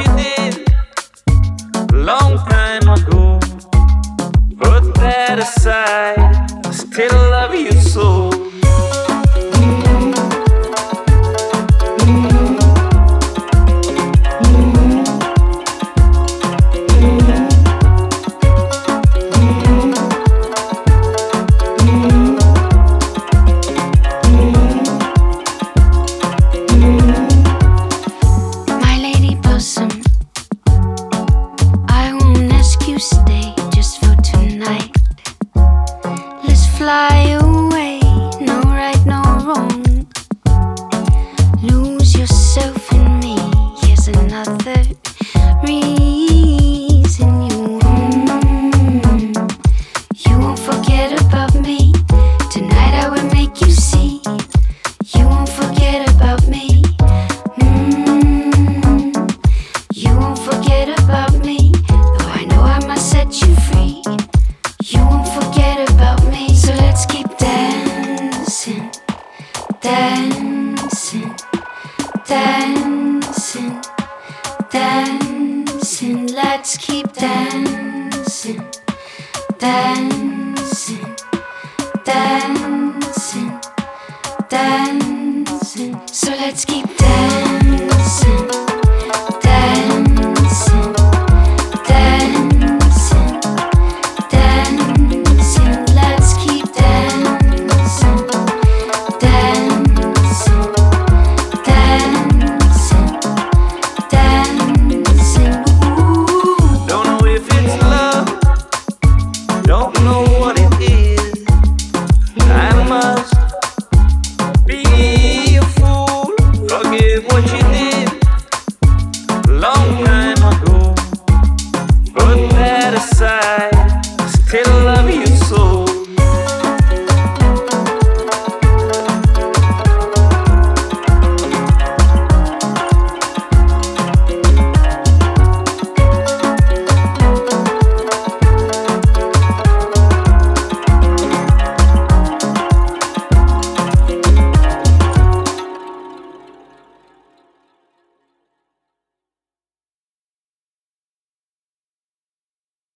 did long time ago. Put that aside, I still love you so. Fly away, no right, no wrong. Lose yourself in me. Here's another reason you won't forget about me. Tonight I will make you see. You won't forget about me. You won't forget about me. Though I know I must set you free. You won't forget about me. So let's keep dancing, dancing, dancing, dancing. Let's keep dancing, dancing, dancing, dancing. So let's keep